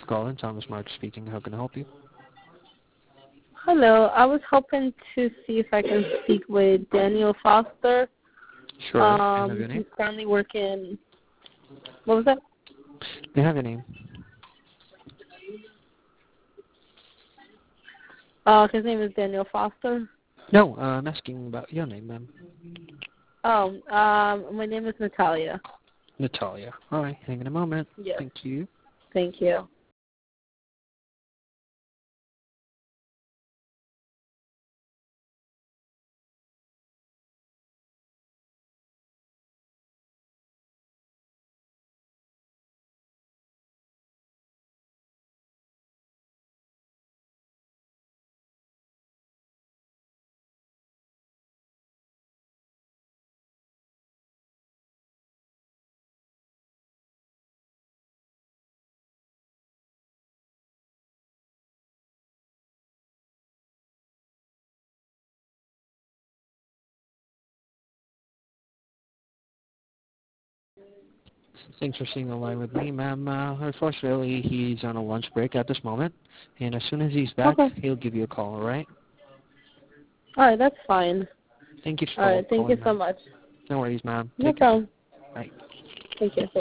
for calling. Thomas Mark speaking. How can I help you? Hello. I was hoping to see if I can speak with Daniel Foster. Sure. Can I have your name? He's currently working. What was that? Can I have your name? His name is Daniel Foster. No, I'm asking about your name, ma'am. Oh, my name is Natalia. Natalia. All right. Hang on a moment. Yes. Thank you. Thank you. Thanks for staying on the line with me, ma'am. Unfortunately, he's on a lunch break at this moment, and as soon as he's back, Okay. he'll give you a call, all right? All right, that's fine. Thank you All right, thank you calling, so ma'am. much. No worries, ma'am. No Take care. problem. Bye. Thank you.